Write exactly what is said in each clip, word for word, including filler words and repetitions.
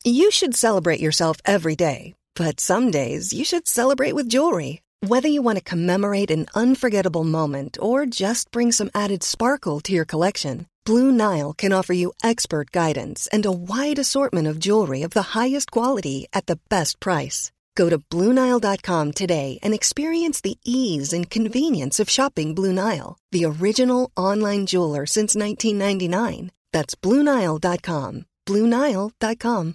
You should celebrate yourself every day, but some days you should celebrate with jewelry. Whether you want to commemorate an unforgettable moment or just bring some added sparkle to your collection, Blue Nile can offer you expert guidance and a wide assortment of jewelry of the highest quality at the best price. Go to Blue Nile dot com today and experience the ease and convenience of shopping Blue Nile, the original online jeweler since nineteen ninety-nine. That's Blue Nile dot com. Blue Nile dot com.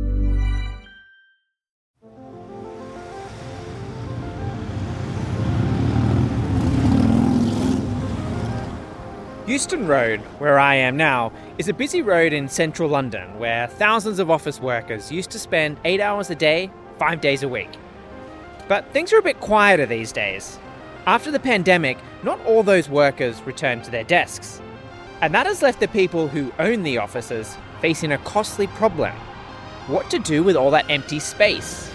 Euston Road, where I am now, is a busy road in central London where thousands of office workers used to spend eight hours a day, five days a week. But things are a bit quieter these days. After the pandemic, not all those workers returned to their desks. And that has left the people who own the offices facing a costly problem. What to do with all that empty space?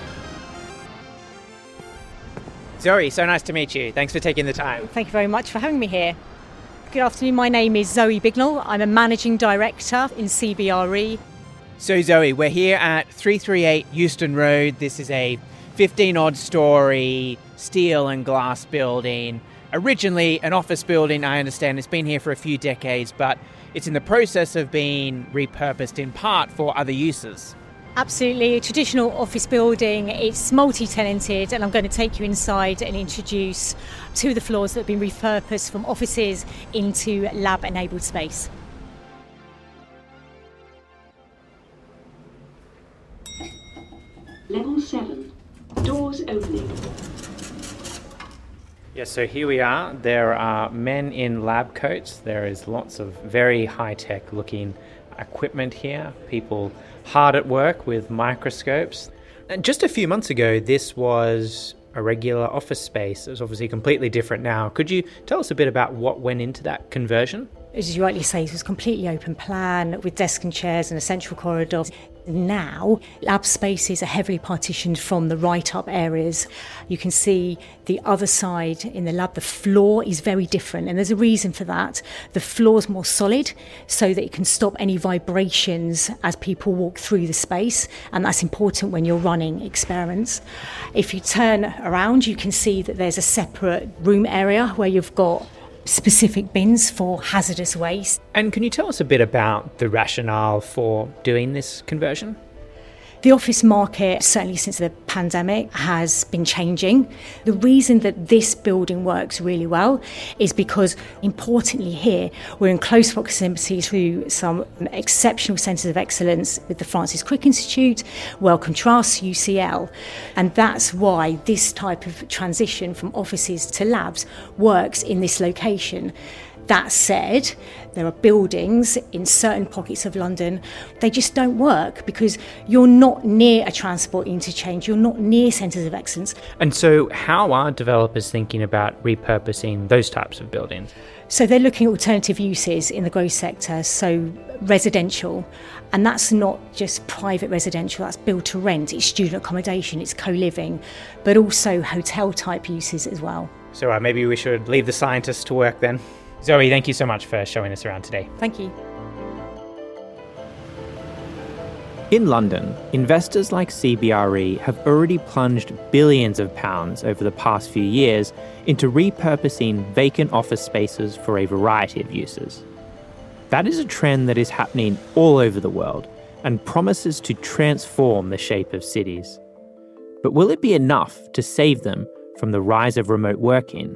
Zoe, so nice to meet you. Thanks for taking the time. Thank you very much for having me here. Good afternoon, my name is Zoe Bignell. I'm a Managing Director in C B R E. So Zoe, we're here at three thirty-eight Euston Road. This is a fifteen-odd story steel and glass building. Originally an office building, I understand. It's been here for a few decades, but it's in the process of being repurposed in part for other uses. Absolutely, a traditional office building. It's multi-tenanted, and I'm going to take you inside and introduce two of the floors that have been repurposed from offices into lab-enabled space. Level seven. Doors opening. Yes, so here we are. There are men in lab coats. There is lots of very high-tech looking equipment here. People hard at work with microscopes. And just a few months ago, this was a regular office space. It's obviously completely different now. Could you tell us a bit about what went into that conversion? As you rightly say, it was a completely open plan with desks and chairs and a central corridor. Now, lab spaces are heavily partitioned from the right-up areas. You can see the other side in the lab, the floor is very different, and there's a reason for that. The floor is more solid so that it can stop any vibrations as people walk through the space, and that's important when you're running experiments. If you turn around, you can see that there's a separate room area where you've got specific bins for hazardous waste. And can you tell us a bit about the rationale for doing this conversion? The office market, certainly since the pandemic, has been changing. The reason that this building works really well is because, importantly here, we're in close proximity to some exceptional centres of excellence with the Francis Crick Institute, Wellcome Trust, U C L. And that's why this type of transition from offices to labs works in this location. That said, there are buildings in certain pockets of London, they just don't work because you're not near a transport interchange, you're not near centres of excellence. And so how are developers thinking about repurposing those types of buildings? So they're looking at alternative uses in the growth sector, so residential, and that's not just private residential, that's build to rent, it's student accommodation, it's co-living, but also hotel type uses as well. So uh, maybe we should leave the scientists to work then. Zoe, thank you so much for showing us around today. Thank you. In London, investors like C B R E have already plunged billions of pounds over the past few years into repurposing vacant office spaces for a variety of uses. That is a trend that is happening all over the world and promises to transform the shape of cities. But will it be enough to save them from the rise of remote working?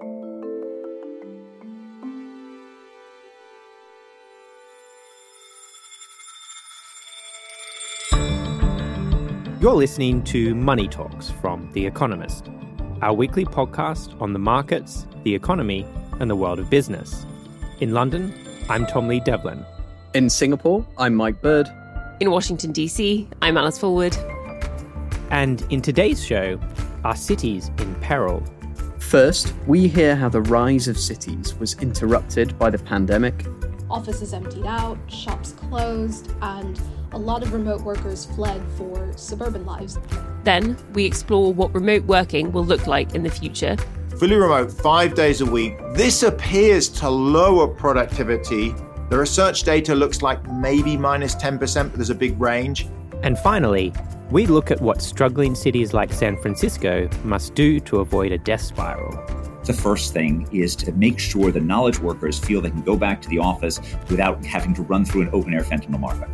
You're listening to Money Talks from The Economist, our weekly podcast on the markets, the economy, and the world of business. In London, I'm Tom Lee Devlin. In Singapore, I'm Mike Bird. In Washington, D C, I'm Alice Forward. And in today's show, are cities in peril? First, we hear how the rise of cities was interrupted by the pandemic. Offices emptied out, shops closed, and a lot of remote workers fled for suburban lives. Then we explore what remote working will look like in the future. Fully remote, five days a week. This appears to lower productivity. The research data looks like maybe minus ten percent, but there's a big range. And finally, we look at what struggling cities like San Francisco must do to avoid a death spiral. The first thing is to make sure that knowledge workers feel they can go back to the office without having to run through an open-air fentanyl market.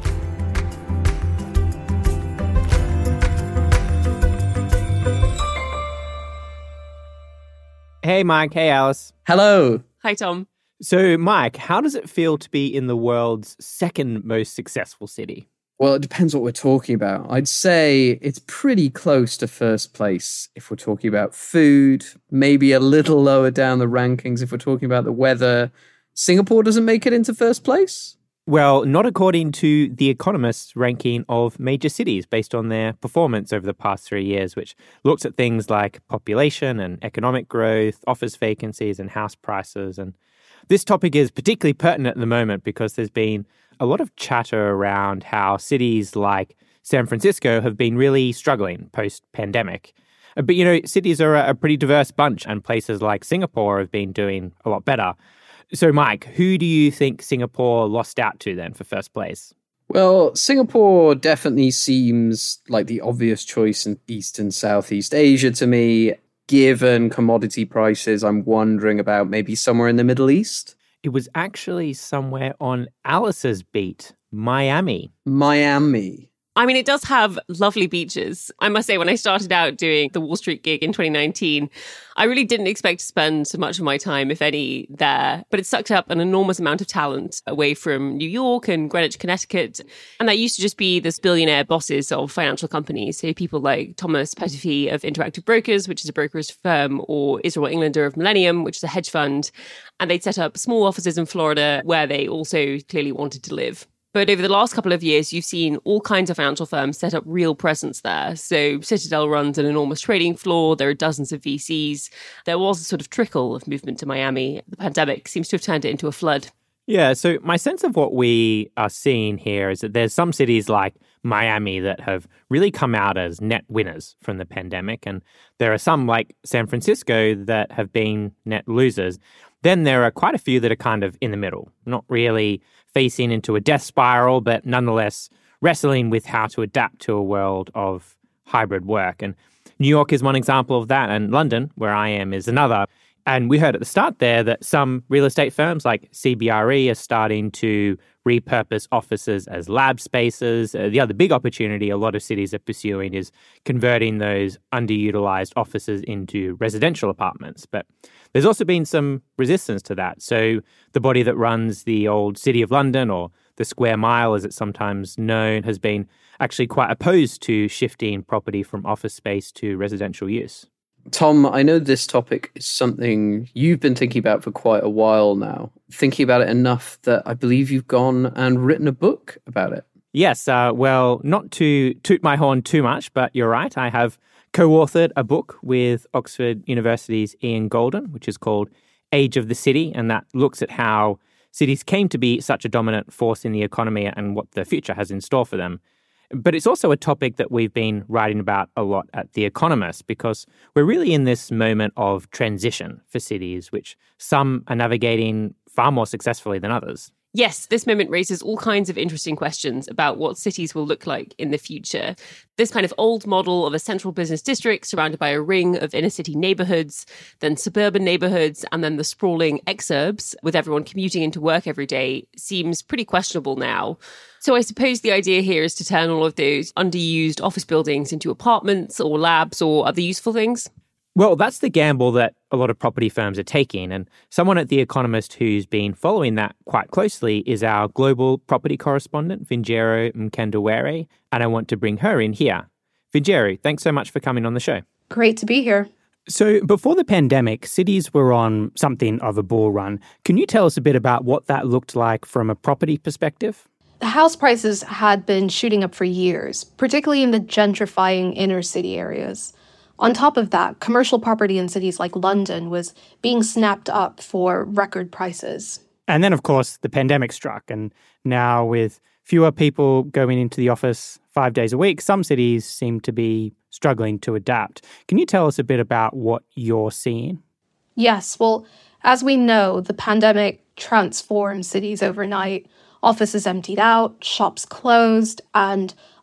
Hey, Mike. Hey, Alice. Hello. Hi, Tom. So, Mike, how does it feel to be in the world's second most successful city? Well, it depends what we're talking about. I'd say it's pretty close to first place if we're talking about food, maybe a little lower down the rankings if we're talking about the weather. Singapore doesn't make it into first place? Well, not according to The Economist's ranking of major cities based on their performance over the past three years, which looks at things like population and economic growth, office vacancies and house prices. And this topic is particularly pertinent at the moment because there's been a lot of chatter around how cities like San Francisco have been really struggling post-pandemic. But, you know, cities are a pretty diverse bunch, and places like Singapore have been doing a lot better. So, Mike, who do you think Singapore lost out to then for first place? Well, Singapore definitely seems like the obvious choice in East and Southeast Asia to me. Given commodity prices, I'm wondering about maybe somewhere in the Middle East. It was actually somewhere on Alice's beat, Miami. Miami. I mean, it does have lovely beaches. I must say, when I started out doing the Wall Street gig in twenty nineteen, I really didn't expect to spend so much of my time, if any, there. But it sucked up an enormous amount of talent away from New York and Greenwich, Connecticut. And that used to just be the billionaire bosses of financial companies. So people like Thomas Petterfy of Interactive Brokers, which is a brokerage firm, or Israel Englander of Millennium, which is a hedge fund. And they'd set up small offices in Florida where they also clearly wanted to live. But over the last couple of years, you've seen all kinds of financial firms set up real presence there. So Citadel runs an enormous trading floor. There are dozens of V Cs. There was a sort of trickle of movement to Miami. The pandemic seems to have turned it into a flood. Yeah, so my sense of what we are seeing here is that there's some cities like Miami that have really come out as net winners from the pandemic. And there are some like San Francisco that have been net losers. Then there are quite a few that are kind of in the middle, not really facing into a death spiral, but nonetheless wrestling with how to adapt to a world of hybrid work. And New York is one example of that, and London, where I am, is another. And we heard at the start there that some real estate firms like C B R E are starting to repurpose offices as lab spaces. Uh, the other big opportunity a lot of cities are pursuing is converting those underutilized offices into residential apartments. But there's also been some resistance to that. So the body that runs the old City of London, or the Square Mile as it's sometimes known, has been actually quite opposed to shifting property from office space to residential use. Tom, I know this topic is something you've been thinking about for quite a while now. Thinking about it enough that I believe you've gone and written a book about it. Yes, uh, well, not to toot my horn too much, but you're right. I have co-authored a book with Oxford University's Ian Golden, which is called Age of the City, and that looks at how cities came to be such a dominant force in the economy and what the future has in store for them. But it's also a topic that we've been writing about a lot at The Economist, because we're really in this moment of transition for cities, which some are navigating far more successfully than others. Yes, this moment raises all kinds of interesting questions about what cities will look like in the future. This kind of old model of a central business district surrounded by a ring of inner city neighborhoods, then suburban neighborhoods, and then the sprawling exurbs with everyone commuting into work every day seems pretty questionable now. So I suppose the idea here is to turn all of those underused office buildings into apartments or labs or other useful things. Well, that's the gamble that a lot of property firms are taking. And someone at The Economist who's been following that quite closely is our global property correspondent, Vinjero Mkandawere, and I want to bring her in here. Vinjero, thanks so much for coming on the show. Great to be here. So before the pandemic, cities were on something of a bull run. Can you tell us a bit about what that looked like from a property perspective? The house prices had been shooting up for years, particularly in the gentrifying inner city areas. On top of that, commercial property in cities like London was being snapped up for record prices. And then, of course, the pandemic struck. And now with fewer people going into the office five days a week, some cities seem to be struggling to adapt. Can you tell us a bit about what you're seeing? Yes, well, as we know, the pandemic transformed cities overnight. Offices emptied out, shops closed, and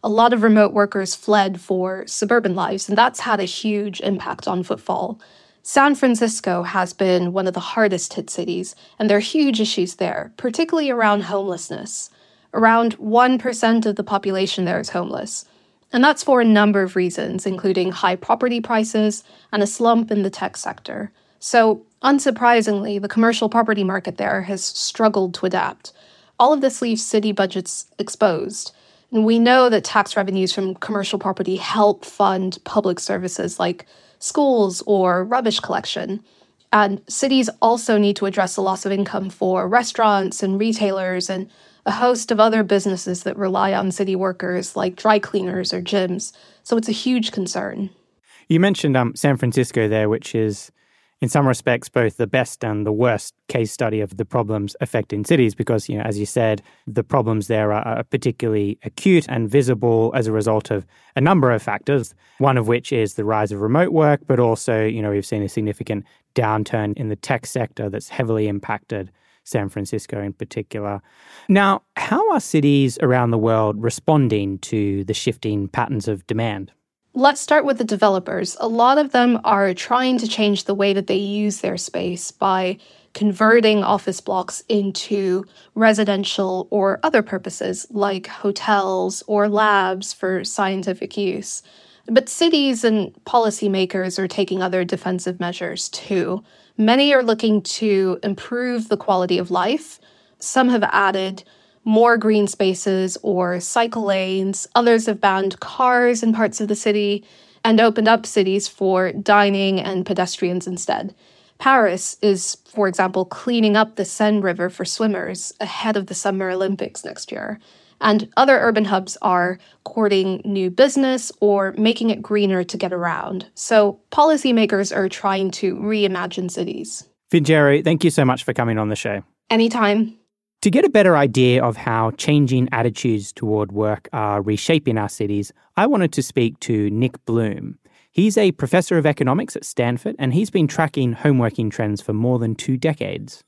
a lot of remote workers fled for suburban lives, and that's had a huge impact on footfall. San Francisco has been one of the hardest hit cities, and there are huge issues there, particularly around homelessness. Around one percent of the population there is homeless. And that's for a number of reasons, including high property prices and a slump in the tech sector. So, unsurprisingly, the commercial property market there has struggled to adapt. All of this leaves city budgets exposed. And we know that tax revenues from commercial property help fund public services like schools or rubbish collection. And cities also need to address the loss of income for restaurants and retailers and a host of other businesses that rely on city workers like dry cleaners or gyms. So it's a huge concern. You mentioned um, San Francisco there, which is in some respects both the best and the worst case study of the problems affecting cities because, you know, as you said, the problems there are, are particularly acute and visible as a result of a number of factors, one of which is the rise of remote work, but also, you know, we've seen a significant downturn in the tech sector that's heavily impacted San Francisco in particular. Now, how are cities around the world responding to the shifting patterns of demand? Let's start with the developers. A lot of them are trying to change the way that they use their space by converting office blocks into residential or other purposes like hotels or labs for scientific use. But cities and policymakers are taking other defensive measures too. Many are looking to improve the quality of life. Some have added more green spaces or cycle lanes. Others have banned cars in parts of the city and opened up cities for dining and pedestrians instead. Paris is, for example, cleaning up the Seine River for swimmers ahead of the Summer Olympics next year. And other urban hubs are courting new business or making it greener to get around. So policymakers are trying to reimagine cities. Vinjero, thank you so much for coming on the show. Anytime. To get a better idea of how changing attitudes toward work are reshaping our cities, I wanted to speak to Nick Bloom. He's a professor of economics at Stanford, and he's been tracking homeworking trends for more than two decades.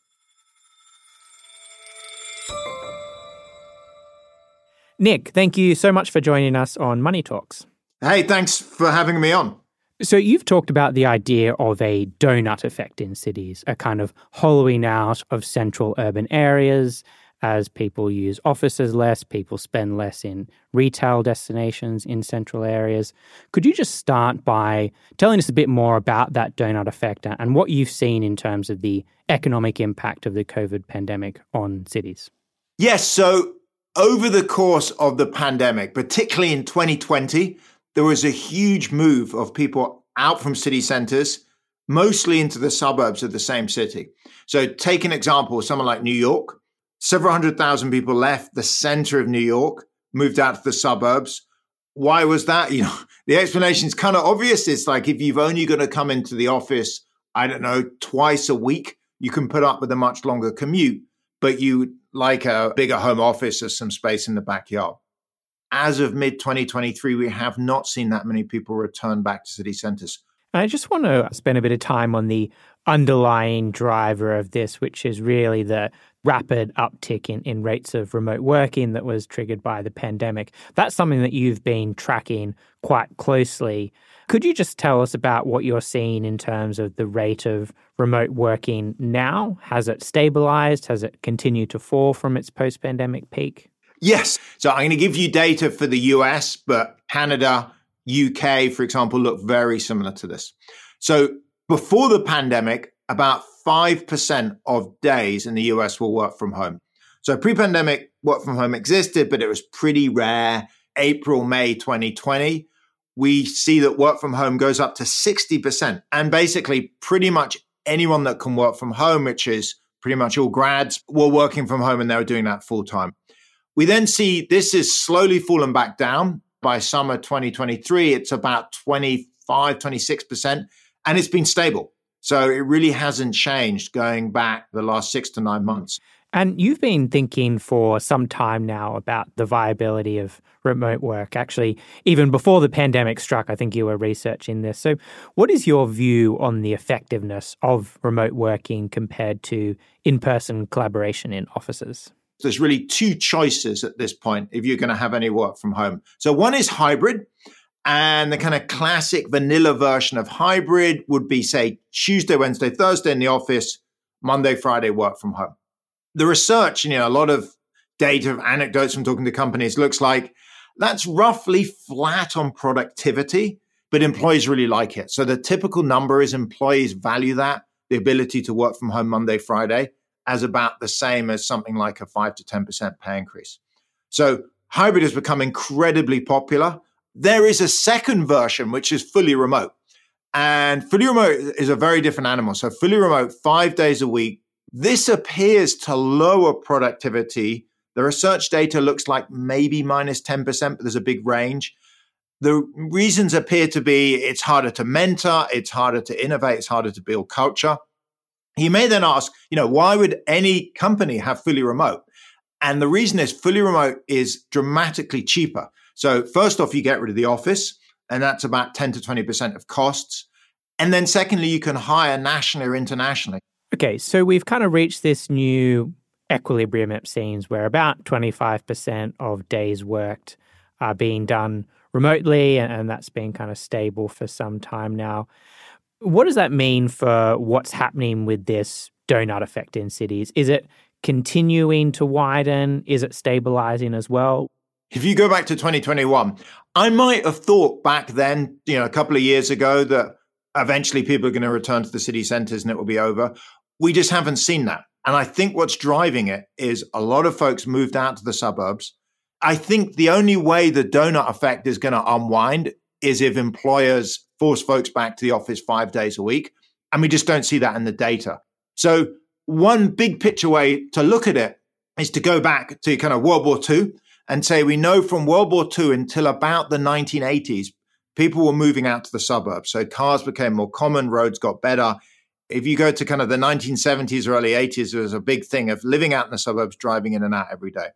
Nick, thank you so much for joining us on Money Talks. Hey, thanks for having me on. So you've talked about the idea of a donut effect in cities, a kind of hollowing out of central urban areas. As people use offices less, people spend less in retail destinations in central areas. Could you just start by telling us a bit more about that donut effect and what you've seen in terms of the economic impact of the COVID pandemic on cities? Yes, so over the course of the pandemic, particularly in twenty twenty, there was a huge move of people out from city centers, mostly into the suburbs of the same city. So take an example, someone like New York. Several hundred thousand people left the center of New York, moved out to the suburbs. Why was that? You know, the explanation is kind of obvious. It's like if you've only got to come into the office, I don't know, twice a week, you can put up with a much longer commute, but you like a bigger home office or some space in the backyard. As of mid twenty twenty-three, we have not seen that many people return back to city centers. I just want to spend a bit of time on the underlying driver of this, which is really the rapid uptick in, in rates of remote working that was triggered by the pandemic. That's something that you've been tracking quite closely. Could you just tell us about what you're seeing in terms of the rate of remote working now? Has it stabilized? Has it continued to fall from its post-pandemic peak? Yes. So I'm going to give you data for the U S, but Canada, U K, for example, look very similar to this. So before the pandemic, about five percent of days in the U S will work from home. So pre-pandemic, work from home existed, but it was pretty rare. April, May twenty twenty, we see that work from home goes up to sixty percent. And basically pretty much anyone that can work from home, which is pretty much all grads, were working from home and they were doing that full time. We then see this is slowly fallen back down. By summer twenty twenty-three, it's about twenty-five, twenty-six percent, and it's been stable. So it really hasn't changed going back the last six to nine months. And you've been thinking for some time now about the viability of remote work. Actually, even before the pandemic struck, I think you were researching this. So what is your view on the effectiveness of remote working compared to in-person collaboration in offices? There's really two choices at this point if you're going to have any work from home. So one is hybrid, and the kind of classic vanilla version of hybrid would be, say, Tuesday, Wednesday, Thursday in the office, Monday, Friday, work from home. The research, you know, a lot of data, anecdotes from talking to companies looks like that's roughly flat on productivity, but employees really like it. So the typical number is employees value that, the ability to work from home Monday, Friday, as about the same as something like a five to ten percent pay increase. So hybrid has become incredibly popular. There is a second version, which is fully remote. And fully remote is a very different animal. So fully remote, five days a week. This appears to lower productivity. The research data looks like maybe minus ten percent, but there's a big range. The reasons appear to be it's harder to mentor, it's harder to innovate, it's harder to build culture. You may then ask, you know, why would any company have fully remote? And the reason is fully remote is dramatically cheaper. So first off, you get rid of the office, and that's about ten to twenty percent of costs. And then secondly, you can hire nationally or internationally. Okay, so we've kind of reached this new equilibrium, it seems, where about twenty-five percent of days worked are being done remotely, and that's been kind of stable for some time now. What does that mean for what's happening with this donut effect in cities? Is it continuing to widen? Is it stabilizing as well? If you go back to twenty twenty-one, I might have thought back then, you know, a couple of years ago, that eventually people are going to return to the city centers and it will be over. We just haven't seen that. And I think what's driving it is a lot of folks moved out to the suburbs. I think the only way the donut effect is going to unwind is if employers force folks back to the office five days a week. And we just don't see that in the data. So one big picture way to look at it is to go back to kind of World War Two and say, we know from World War Two until about the nineteen eighties, people were moving out to the suburbs. So cars became more common, roads got better. If you go to kind of the nineteen seventies or early eighties, there was a big thing of living out in the suburbs, driving in and out every day.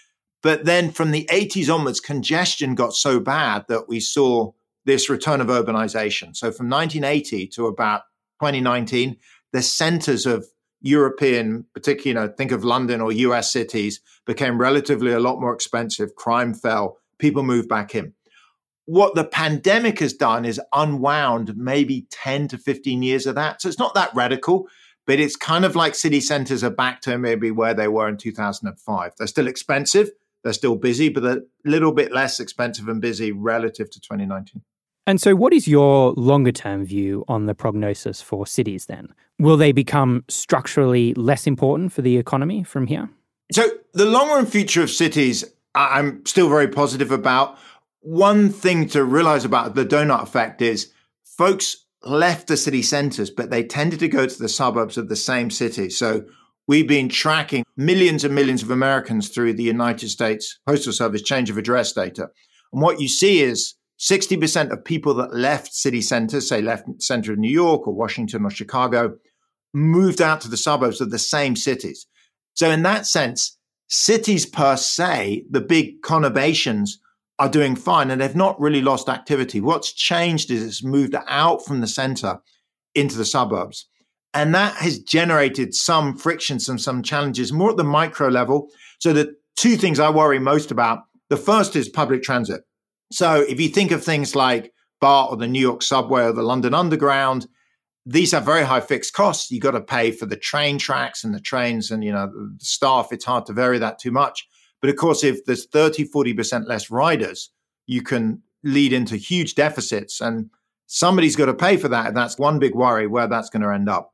But then from the eighties onwards, congestion got so bad that we saw this return of urbanization. So from nineteen eighty to about twenty nineteen, the centers of European, particularly, you know, think of London or U S cities, became relatively a lot more expensive. Crime fell. People moved back in. What the pandemic has done is unwound maybe ten to fifteen years of that. So it's not that radical, but it's kind of like city centers are back to maybe where they were in two thousand five. They're still expensive. They're still busy, but they're a little bit less expensive and busy relative to twenty nineteen. And so what is your longer-term view on the prognosis for cities then? Will they become structurally less important for the economy from here? So the long-run future of cities, I'm still very positive about. One thing to realize about the donut effect is folks left the city centers, but they tended to go to the suburbs of the same city. So we've been tracking millions and millions of Americans through the United States Postal Service change of address data. And what you see is sixty percent of people that left city centers, say left center of New York or Washington or Chicago, moved out to the suburbs of the same cities. So in that sense, cities per se, the big conurbations, are doing fine and they've not really lost activity. What's changed is it's moved out from the center into the suburbs. And that has generated some friction, some, some challenges, more at the micro level. So the two things I worry most about, the first is public transit. So if you think of things like BART or the New York subway or the London Underground, these have very high fixed costs. You got to pay for the train tracks and the trains and, you know, the staff. It's hard to vary that too much. But of course, if there's thirty, forty percent less riders, you can lead into huge deficits. And somebody's got to pay for that. And that's one big worry where that's going to end up.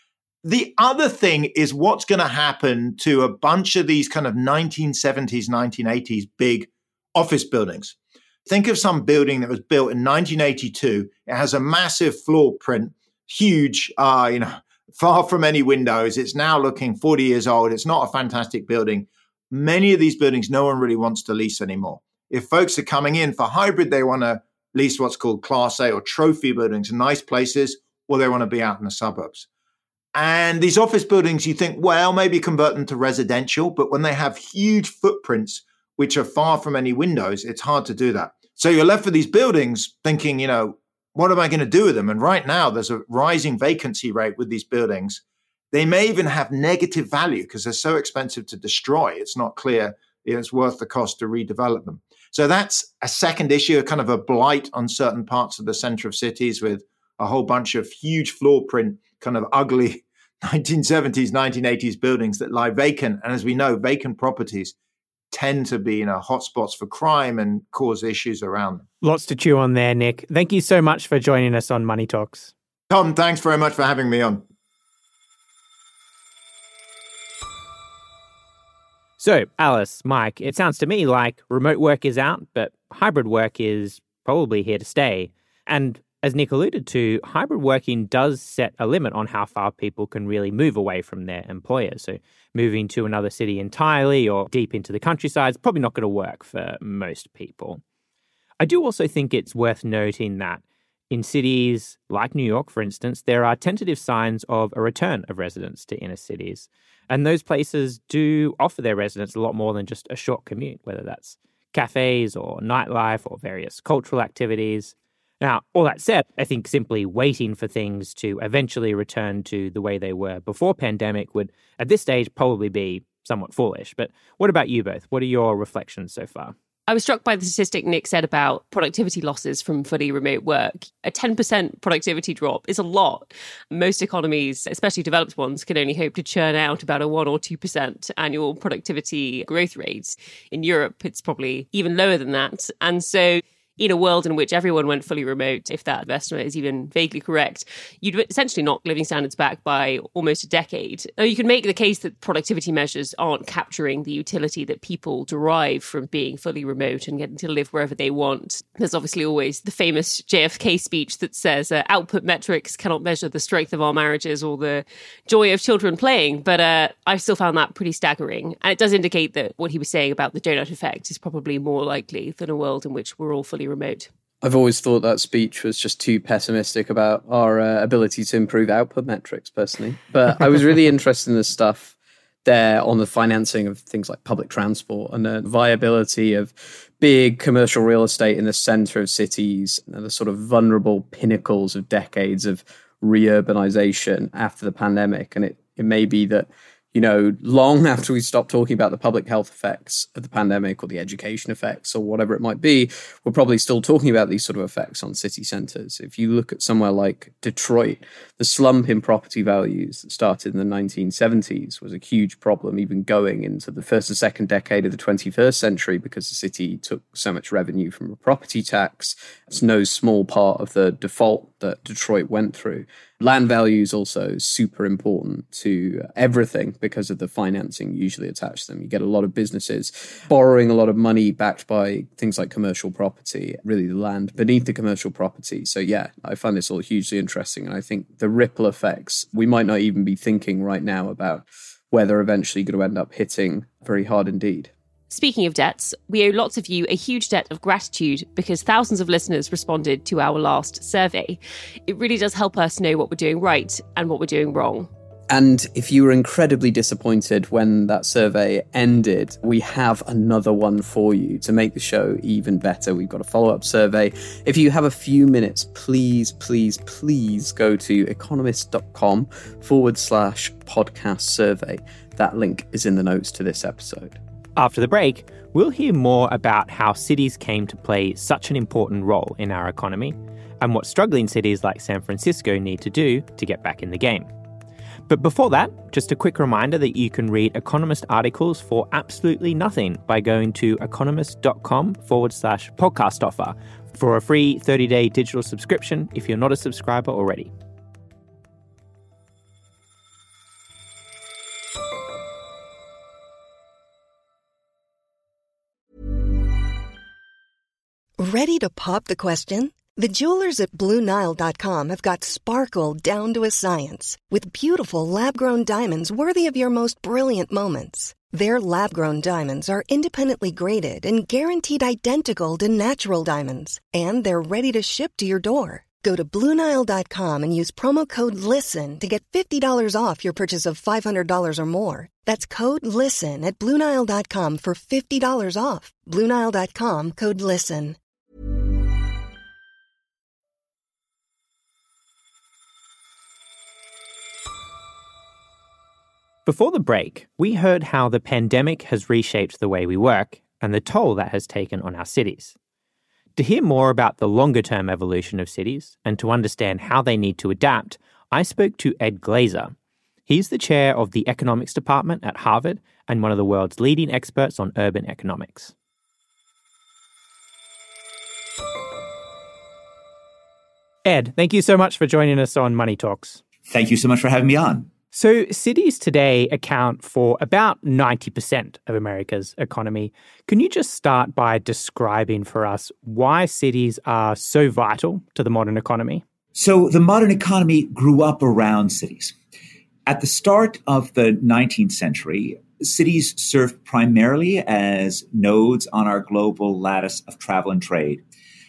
The other thing is what's going to happen to a bunch of these kind of nineteen seventies, nineteen eighties big office buildings. Think of some building that was built in nineteen eighty-two. It has a massive floor print, huge, uh, you know, far from any windows. It's now looking forty years old. It's not a fantastic building. Many of these buildings, no one really wants to lease anymore. If folks are coming in for hybrid, they want to lease what's called Class A or trophy buildings, nice places, or they want to be out in the suburbs. And these office buildings, you think, well, maybe convert them to residential, but when they have huge footprints, which are far from any windows, it's hard to do that. So you're left with these buildings thinking, you know, what am I going to do with them? And right now, there's a rising vacancy rate with these buildings. They may even have negative value because they're so expensive to destroy. It's not clear it's worth the cost to redevelop them. So that's a second issue, kind of a blight on certain parts of the center of cities with a whole bunch of huge floor print, kind of ugly nineteen seventies, nineteen eighties buildings that lie vacant. And as we know, vacant properties tend to be, you know, hotspots for crime and cause issues around them. Lots to chew on there, Nick. Thank you so much for joining us on Money Talks. Tom, thanks very much for having me on. So, Alice, Mike, it sounds to me like remote work is out, but hybrid work is probably here to stay. And as Nick alluded to, hybrid working does set a limit on how far people can really move away from their employer. So moving to another city entirely or deep into the countryside is probably not going to work for most people. I do also think it's worth noting that in cities like New York, for instance, there are tentative signs of a return of residents to inner cities. And those places do offer their residents a lot more than just a short commute, whether that's cafes or nightlife or various cultural activities. Now, all that said, I think simply waiting for things to eventually return to the way they were before pandemic would, at this stage, probably be somewhat foolish. But what about you both? What are your reflections so far? I was struck by the statistic Nick said about productivity losses from fully remote work. A ten percent productivity drop is a lot. Most economies, especially developed ones, can only hope to churn out about a one or two percent annual productivity growth rate. In Europe, it's probably even lower than that. And so in a world in which everyone went fully remote, if that estimate is even vaguely correct, you'd essentially knock living standards back by almost a decade. Now, you can make the case that productivity measures aren't capturing the utility that people derive from being fully remote and getting to live wherever they want. There's obviously always the famous J F K speech that says uh, output metrics cannot measure the strength of our marriages or the joy of children playing, but uh, I still found that pretty staggering. And it does indicate that what he was saying about the donut effect is probably more likely than a world in which we're all fully remote. I've always thought that speech was just too pessimistic about our uh, ability to improve output metrics, personally. But I was really interested in the stuff there on the financing of things like public transport and the viability of big commercial real estate in the center of cities and the sort of vulnerable pinnacles of decades of reurbanization after the pandemic. And it, it may be that, you know, long after we stop talking about the public health effects of the pandemic or the education effects or whatever it might be, we're probably still talking about these sort of effects on city centers. If you look at somewhere like Detroit, the slump in property values that started in the nineteen seventies was a huge problem, even going into the first and second decade of the twenty-first century, because the city took so much revenue from a property tax. It's no small part of the default that Detroit went through. Land value is also super important to everything because of the financing usually attached to them. You get a lot of businesses borrowing a lot of money backed by things like commercial property, really the land beneath the commercial property. So yeah, I find this all hugely interesting. And I think the ripple effects, we might not even be thinking right now about where they're eventually going to end up hitting very hard indeed. Speaking of debts, we owe lots of you a huge debt of gratitude because thousands of listeners responded to our last survey. It really does help us know what we're doing right and what we're doing wrong. And if you were incredibly disappointed when that survey ended, we have another one for you to make the show even better. We've got a follow-up survey. If you have a few minutes, please, please, please go to economist.com forward slash podcast survey. That link is in the notes to this episode. After the break, we'll hear more about how cities came to play such an important role in our economy and what struggling cities like San Francisco need to do to get back in the game. But before that, just a quick reminder that you can read Economist articles for absolutely nothing by going to economist.com forward slash podcast offer for a free thirty-day digital subscription if you're not a subscriber already. Ready to pop the question? The jewelers at Blue Nile dot com have got sparkle down to a science with beautiful lab-grown diamonds worthy of your most brilliant moments. Their lab-grown diamonds are independently graded and guaranteed identical to natural diamonds, and they're ready to ship to your door. Go to Blue Nile dot com and use promo code LISTEN to get fifty dollars off your purchase of five hundred dollars or more. That's code LISTEN at Blue Nile dot com for fifty dollars off. Blue Nile dot com, code LISTEN. Before the break, we heard how the pandemic has reshaped the way we work and the toll that has taken on our cities. To hear more about the longer-term evolution of cities and to understand how they need to adapt, I spoke to Ed Glaeser. He's the chair of the economics department at Harvard and one of the world's leading experts on urban economics. Ed, thank you so much for joining us on Money Talks. Thank you so much for having me on. So cities today account for about ninety percent of America's economy. Can you just start by describing for us why cities are so vital to the modern economy? So the modern economy grew up around cities. At the start of the nineteenth century, cities served primarily as nodes on our global lattice of travel and trade.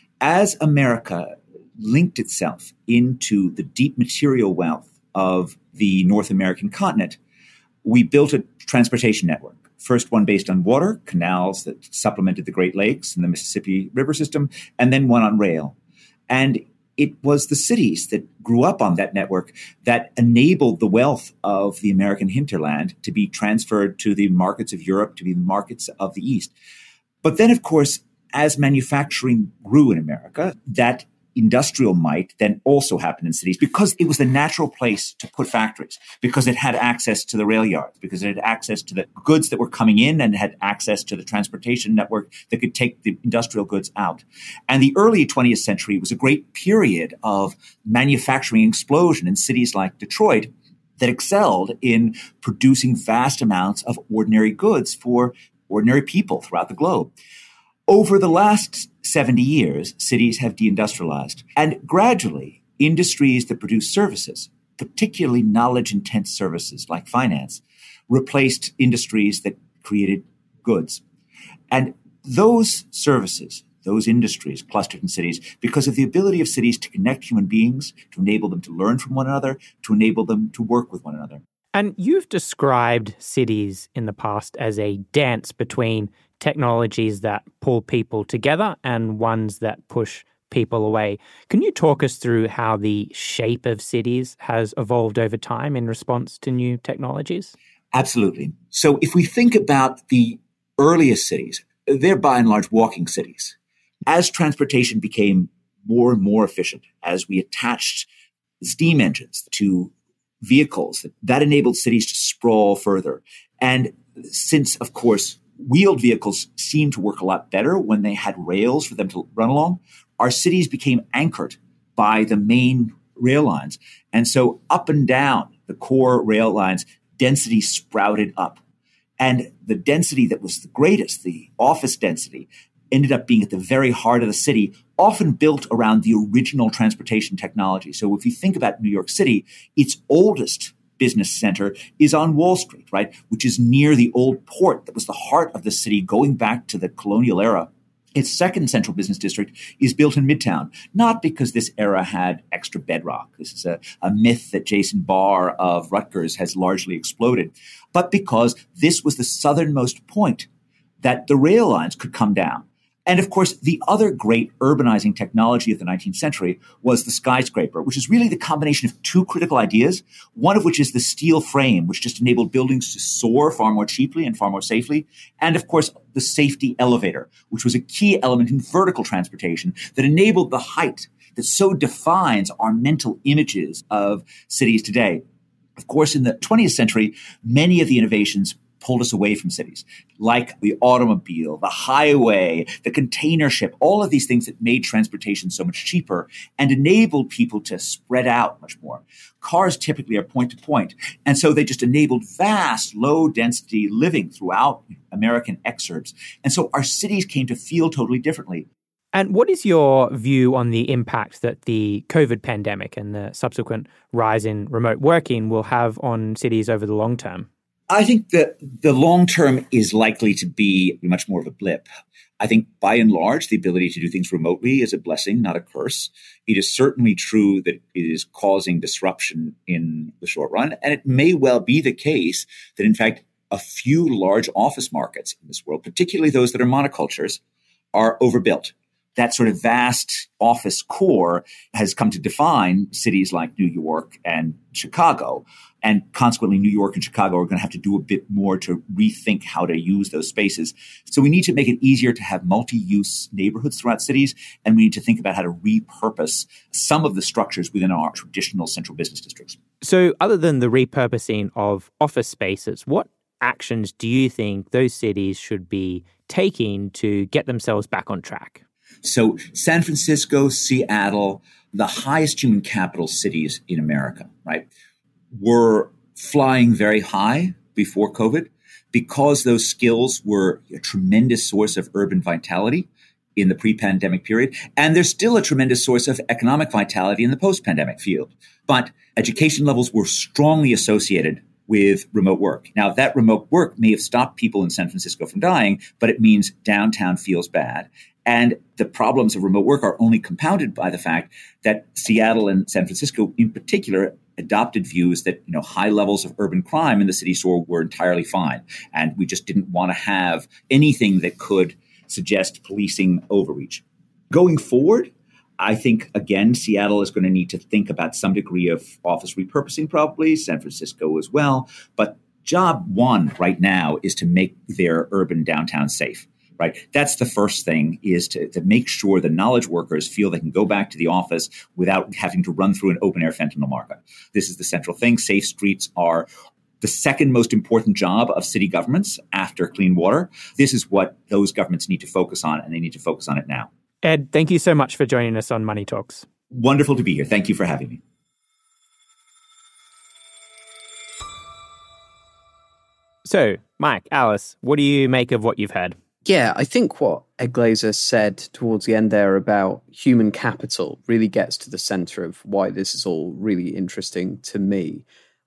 As America linked itself into the deep material wealth of the North American continent, we built a transportation network. First one based on water, canals that supplemented the Great Lakes and the Mississippi River system, and then one on rail. And it was the cities that grew up on that network that enabled the wealth of the American hinterland to be transferred to the markets of Europe, to be the markets of the East. But then, of course, as manufacturing grew in America, that industrial might then also happened in cities because it was the natural place to put factories, because it had access to the rail yards, because it had access to the goods that were coming in and had access to the transportation network that could take the industrial goods out. And the early twentieth century was a great period of manufacturing explosion in cities like Detroit that excelled in producing vast amounts of ordinary goods for ordinary people throughout the globe. Over the last seventy years, cities have deindustrialized, and gradually industries that produce services, particularly knowledge-intense services like finance, replaced industries that created goods. And those services, those industries clustered in cities because of the ability of cities to connect human beings, to enable them to learn from one another, to enable them to work with one another. And you've described cities in the past as a dance between technologies that pull people together and ones that push people away. Can you talk us through how the shape of cities has evolved over time in response to new technologies? Absolutely. So if we think about the earliest cities, they're by and large walking cities. As transportation became more and more efficient, as we attached steam engines to vehicles, that enabled cities to sprawl further. And since, of course, wheeled vehicles seemed to work a lot better when they had rails for them to run along, our cities became anchored by the main rail lines. And so up and down the core rail lines, density sprouted up. And the density that was the greatest, the office density, ended up being at the very heart of the city, often built around the original transportation technology. So if you think about New York City, its oldest business center is on Wall Street, right, which is near the old port that was the heart of the city going back to the colonial era. Its second central business district is built in Midtown, not because this era had extra bedrock. This is a, a myth that Jason Barr of Rutgers has largely exploded, but because this was the southernmost point that the rail lines could come down. And of course, the other great urbanizing technology of the nineteenth century was the skyscraper, which is really the combination of two critical ideas, one of which is the steel frame, which just enabled buildings to soar far more cheaply and far more safely. And of course, the safety elevator, which was a key element in vertical transportation that enabled the height that so defines our mental images of cities today. Of course, in the twentieth century, many of the innovations pulled us away from cities, like the automobile, the highway, the container ship, all of these things that made transportation so much cheaper and enabled people to spread out much more. Cars typically are point to point. And so they just enabled vast, low density living throughout American exurbs. And so our cities came to feel totally differently. And what is your view on the impact that the COVID pandemic and the subsequent rise in remote working will have on cities over the long term? I think that the long term is likely to be much more of a blip. I think by and large, the ability to do things remotely is a blessing, not a curse. It is certainly true that it is causing disruption in the short run. And it may well be the case that, in fact, a few large office markets in this world, particularly those that are monocultures, are overbuilt. That sort of vast office core has come to define cities like New York and Chicago. And consequently, New York and Chicago are going to have to do a bit more to rethink how to use those spaces. So we need to make it easier to have multi-use neighborhoods throughout cities, and we need to think about how to repurpose some of the structures within our traditional central business districts. So other than the repurposing of office spaces, what actions do you think those cities should be taking to get themselves back on track? So San Francisco, Seattle, the highest human capital cities in America, right, were flying very high before COVID because those skills were a tremendous source of urban vitality in the pre-pandemic period. And they're still a tremendous source of economic vitality in the post-pandemic field. But education levels were strongly associated with remote work. Now, that remote work may have stopped people in San Francisco from dying, but it means downtown feels bad. And the problems of remote work are only compounded by the fact that Seattle and San Francisco in particular adopted views that, you know, high levels of urban crime in the city store were entirely fine. And we just didn't want to have anything that could suggest policing overreach. Going forward, I think, again, Seattle is going to need to think about some degree of office repurposing, probably, San Francisco as well. But job one right now is to make their urban downtown safe. Right. That's the first thing, is to, to make sure the knowledge workers feel they can go back to the office without having to run through an open air fentanyl market. This is the central thing. Safe streets are the second most important job of city governments after clean water. This is what those governments need to focus on, and they need to focus on it now. Ed, thank you so much for joining us on Money Talks. Wonderful to be here. Thank you for having me. So, Mike, Alice, what do you make of what you've heard? Yeah, I think what Ed Glaeser said towards the end there about human capital really gets to the center of why this is all really interesting to me.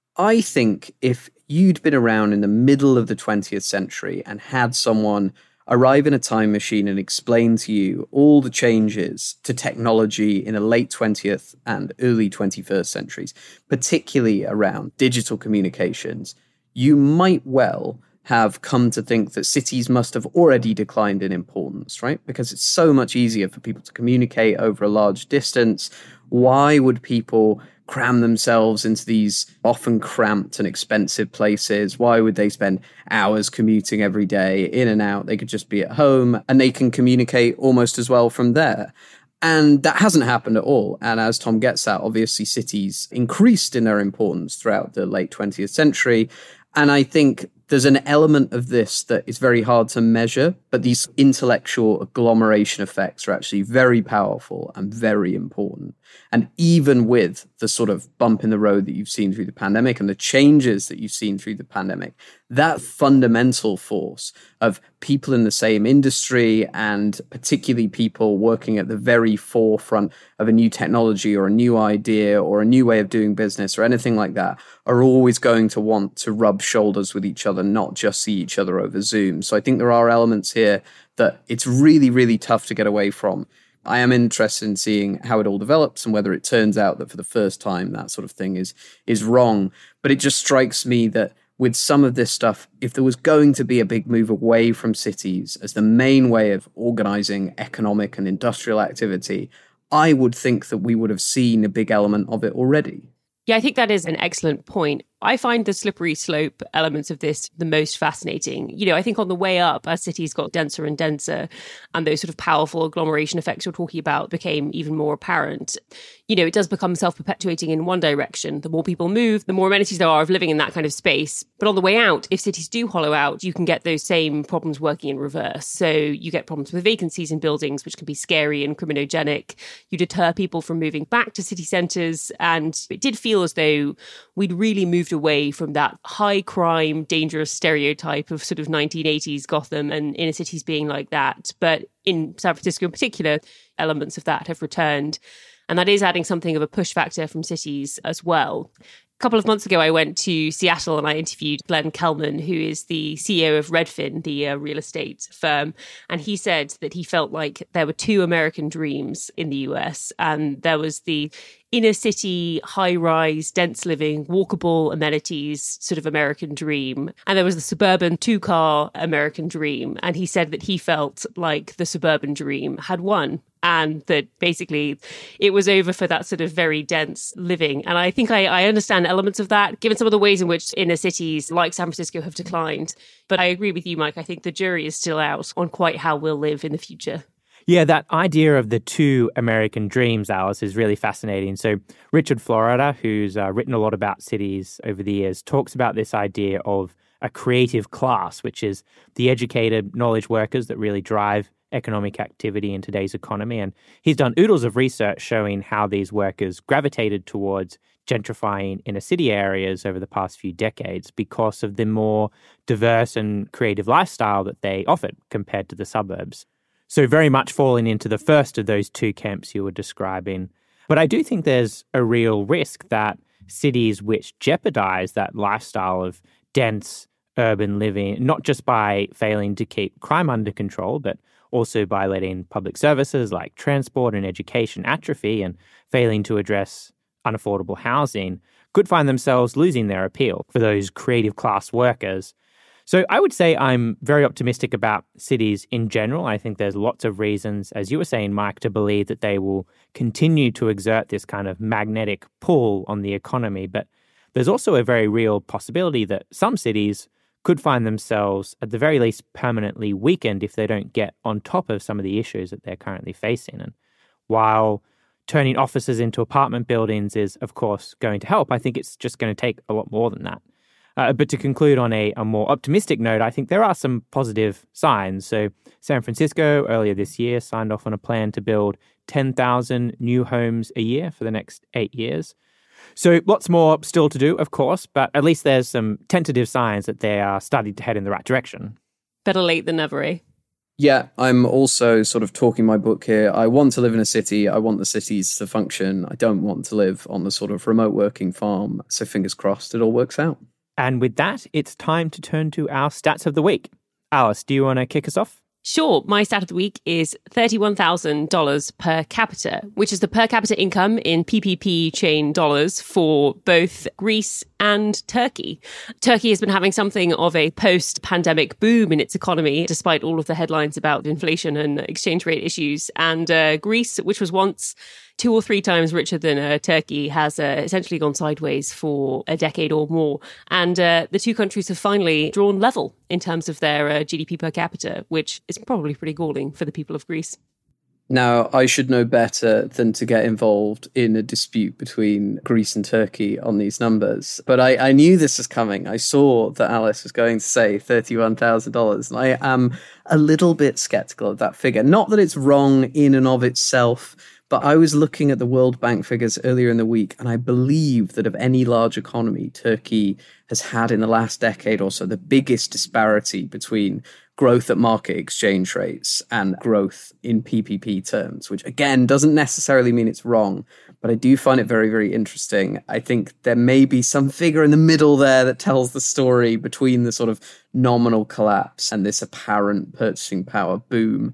I think if you'd been around in the middle of the twentieth century and had someone arrive in a time machine and explain to you all the changes to technology in the late twentieth and early twenty-first centuries, particularly around digital communications, you might well have come to think that cities must have already declined in importance, right? Because it's so much easier for people to communicate over a large distance. Why would people cram themselves into these often cramped and expensive places? Why would they spend hours commuting every day in and out? They could just be at home and they can communicate almost as well from there. And that hasn't happened at all. And as Tom gets at, obviously cities increased in their importance throughout the late twentieth century. And I think there's an element of this that is very hard to measure, but these intellectual agglomeration effects are actually very powerful and very important. And even with the sort of bump in the road that you've seen through the pandemic and the changes that you've seen through the pandemic, that fundamental force of people in the same industry and particularly people working at the very forefront of a new technology or a new idea or a new way of doing business or anything like that are always going to want to rub shoulders with each other, not just see each other over Zoom. So I think there are elements here that it's really, really tough to get away from. I am interested in seeing how it all develops and whether it turns out that for the first time that sort of thing is is wrong. But it just strikes me that with some of this stuff, if there was going to be a big move away from cities as the main way of organizing economic and industrial activity, I would think that we would have seen a big element of it already. Yeah, I think that is an excellent point. I find the slippery slope elements of this the most fascinating. You know, I think on the way up, as cities got denser and denser, and those sort of powerful agglomeration effects you're talking about became even more apparent, you know, it does become self-perpetuating in one direction. The more people move, the more amenities there are of living in that kind of space. But on the way out, if cities do hollow out, you can get those same problems working in reverse. So you get problems with vacancies in buildings, which can be scary and criminogenic. You deter people from moving back to city centres. And it did feel as though we'd really moved away from that high crime, dangerous stereotype of sort of nineteen eighties Gotham and inner cities being like that. But in San Francisco in particular, elements of that have returned. And that is adding something of a push factor from cities as well. A couple of months ago, I went to Seattle and I interviewed Glenn Kelman, who is the C E O of Redfin, the uh, real estate firm. And he said that he felt like there were two American dreams in the U S. And there was the inner city, high-rise, dense living, walkable amenities sort of American dream. And there was the suburban two-car American dream. And he said that he felt like the suburban dream had won. and that basically it was over for that sort of very dense living. And I think I, I understand elements of that, given some of the ways in which inner cities like San Francisco have declined. But I agree with you, Mike. I think the jury is still out on quite how we'll live in the future. Yeah, that idea of the two American dreams, Alice, is really fascinating. So Richard Florida, who's uh, written a lot about cities over the years, talks about this idea of a creative class, which is the educated knowledge workers that really drive economic activity in today's economy. And he's done oodles of research showing how these workers gravitated towards gentrifying inner city areas over the past few decades because of the more diverse and creative lifestyle that they offered compared to the suburbs. So very much falling into the first of those two camps you were describing. But I do think there's a real risk that cities which jeopardize that lifestyle of dense urban living, not just by failing to keep crime under control, but also by letting public services like transport and education atrophy and failing to address unaffordable housing, could find themselves losing their appeal for those creative class workers. So I would say I'm very optimistic about cities in general. I think there's lots of reasons, as you were saying, Mike, to believe that they will continue to exert this kind of magnetic pull on the economy. But there's also a very real possibility that some cities could find themselves, at the very least, permanently weakened if they don't get on top of some of the issues that they're currently facing. And while turning offices into apartment buildings is, of course, going to help, I think it's just going to take a lot more than that. Uh, but to conclude on a, a more optimistic note, I think there are some positive signs. So San Francisco earlier this year signed off on a plan to build ten thousand new homes a year for the next eight years. So lots more still to do, of course, but at least there's some tentative signs that they are starting to head in the right direction. Better late than never, eh? Yeah, I'm also sort of talking my book here. I want to live in a city. I want the cities to function. I don't want to live on the sort of remote working farm. So fingers crossed it all works out. And with that, it's time to turn to our stats of the week. Alice, do you want to kick us off? Sure. My stat of the week is thirty-one thousand dollars per capita, which is the per capita income in P P P chain dollars for both Greece and Turkey. Turkey has been having something of a post-pandemic boom in its economy, despite all of the headlines about inflation and exchange rate issues. And uh, Greece, which was once two or three times richer than uh, Turkey, has uh, essentially gone sideways for a decade or more. And uh, the two countries have finally drawn level in terms of their uh, G D P per capita, which is probably pretty galling for the people of Greece. Now, I should know better than to get involved in a dispute between Greece and Turkey on these numbers. But I, I knew this was coming. I saw that Alice was going to say thirty-one thousand dollars. And I am a little bit skeptical of that figure. Not that it's wrong in and of itself, but I was looking at the World Bank figures earlier in the week, and I believe that of any large economy, Turkey has had in the last decade or so the biggest disparity between growth at market exchange rates and growth in P P P terms, which again doesn't necessarily mean it's wrong, but I do find it very, very interesting. I think there may be some figure in the middle there that tells the story between the sort of nominal collapse and this apparent purchasing power boom.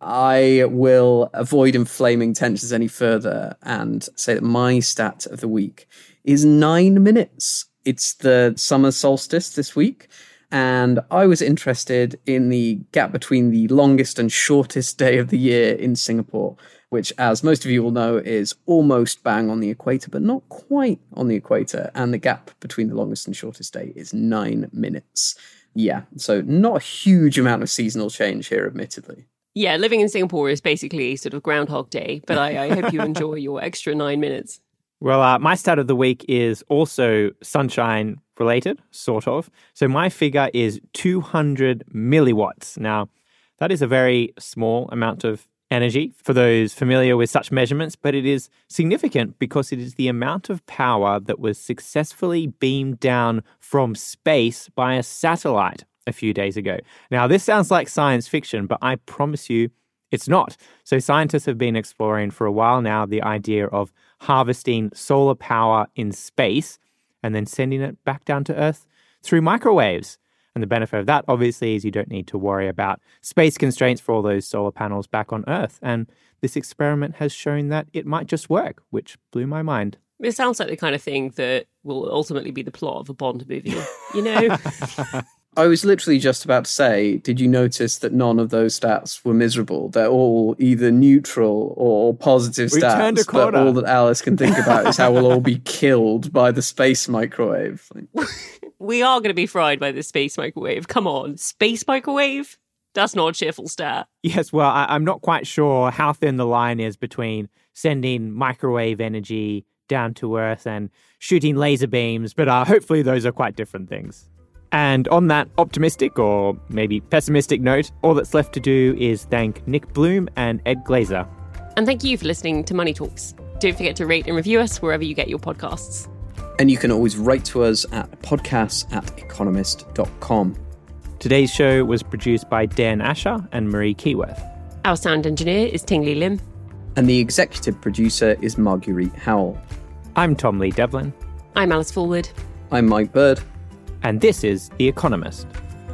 I will avoid inflaming tensions any further and say that my stat of the week is nine minutes. It's the summer solstice this week. And I was interested in the gap between the longest and shortest day of the year in Singapore, which, as most of you will know, is almost bang on the equator, but not quite on the equator. And the gap between the longest and shortest day is nine minutes. Yeah, so not a huge amount of seasonal change here, admittedly. Yeah, living in Singapore is basically sort of Groundhog Day, but I, I hope you enjoy your extra nine minutes. Well, uh, my stat of the week is also sunshine related, sort of. So my figure is two hundred milliwatts. Now, that is a very small amount of energy for those familiar with such measurements, but it is significant because it is the amount of power that was successfully beamed down from space by a satellite a few days ago. Now, this sounds like science fiction, but I promise you it's not. So scientists have been exploring for a while now the idea of harvesting solar power in space and then sending it back down to Earth through microwaves. And the benefit of that, obviously, is you don't need to worry about space constraints for all those solar panels back on Earth. And this experiment has shown that it might just work, which blew my mind. It sounds like the kind of thing that will ultimately be the plot of a Bond movie, you know? I was literally just about to say, did you notice that none of those stats were miserable? They're all either neutral or positive we stats. Turned a corner. But all that Alice can think about is how we'll all be killed by the space microwave. We are going to be fried by the space microwave. Come on, space microwave? That's not a cheerful stat. Yes, well, I- I'm not quite sure how thin the line is between sending microwave energy down to Earth and shooting laser beams, but uh, hopefully those are quite different things. And on that optimistic or maybe pessimistic note, all that's left to do is thank Nick Bloom and Ed Glazer. And thank you for listening to Money Talks. Don't forget to rate and review us wherever you get your podcasts. And you can always write to us at podcasts at economist dot com. Today's show was produced by Dan Asher and Marie Keyworth. Our sound engineer is Tingley Lim. And the executive producer is Marguerite Howell. I'm Tom Lee Devlin. I'm Alice Fulwood. I'm Mike Bird. And this is The Economist.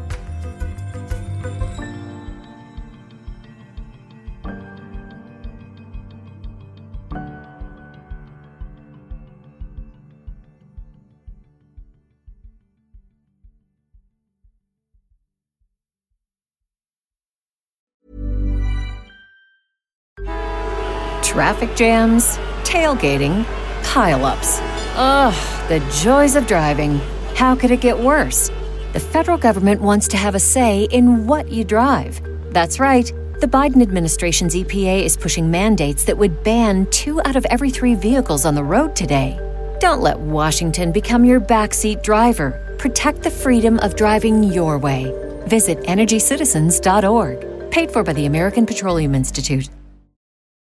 Traffic jams, tailgating, pile-ups. Ugh, the joys of driving. How could it get worse? The federal government wants to have a say in what you drive. That's right. The Biden administration's E P A is pushing mandates that would ban two out of every three vehicles on the road today. Don't let Washington become your backseat driver. Protect the freedom of driving your way. Visit energy citizens dot org. Paid for by the American Petroleum Institute.